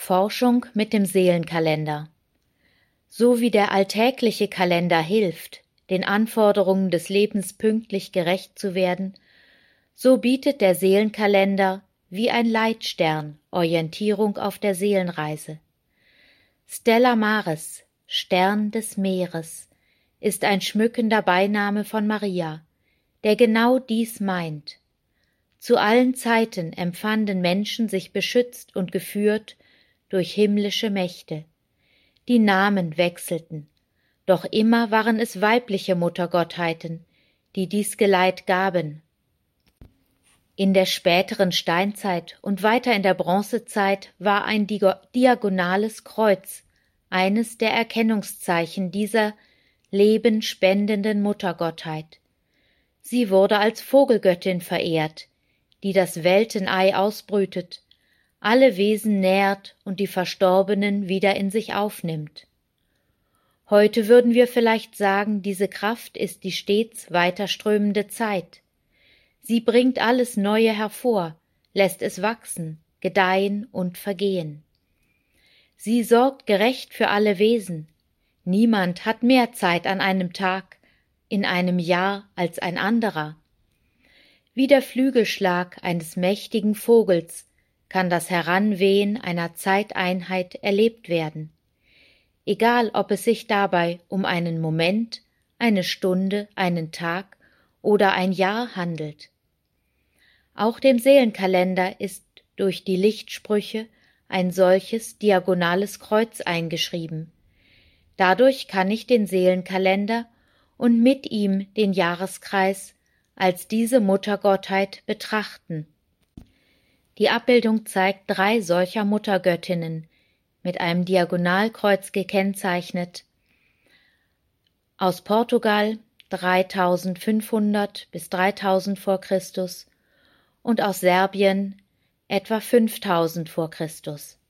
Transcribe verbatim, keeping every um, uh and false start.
Forschung mit dem Seelenkalender. So wie der alltägliche Kalender hilft, den Anforderungen des Lebens pünktlich gerecht zu werden, so bietet der Seelenkalender wie ein Leitstern Orientierung auf der Seelenreise. Stella Maris, Stern des Meeres, ist ein schmückender Beiname von Maria, der genau dies meint. Zu allen Zeiten empfanden Menschen sich beschützt und geführt durch himmlische Mächte. Die Namen wechselten, doch immer waren es weibliche Muttergottheiten, die dies Geleit gaben. In der späteren Steinzeit und weiter in der Bronzezeit war ein diagonales Kreuz eines der Erkennungszeichen dieser lebenspendenden Muttergottheit. Sie wurde als Vogelgöttin verehrt, die das Weltenei ausbrütet, alle Wesen nährt und die Verstorbenen wieder in sich aufnimmt. Heute würden wir vielleicht sagen, diese Kraft ist die stets weiterströmende Zeit. Sie bringt alles Neue hervor, lässt es wachsen, gedeihen und vergehen. Sie sorgt gerecht für alle Wesen. Niemand hat mehr Zeit an einem Tag, in einem Jahr als ein anderer. Wie der Flügelschlag eines mächtigen Vogels kann das Heranwehen einer Zeiteinheit erlebt werden. Egal, ob es sich dabei um einen Moment, eine Stunde, einen Tag oder ein Jahr handelt. Auch dem Seelenkalender ist durch die Lichtsprüche ein solches diagonales Kreuz eingeschrieben. Dadurch kann ich den Seelenkalender und mit ihm den Jahreskreis als diese Muttergottheit betrachten. Die Abbildung zeigt drei solcher Muttergöttinnen, mit einem Diagonalkreuz gekennzeichnet, aus Portugal dreitausendfünfhundert bis dreitausend vor Christus und aus Serbien etwa fünftausend vor Christus.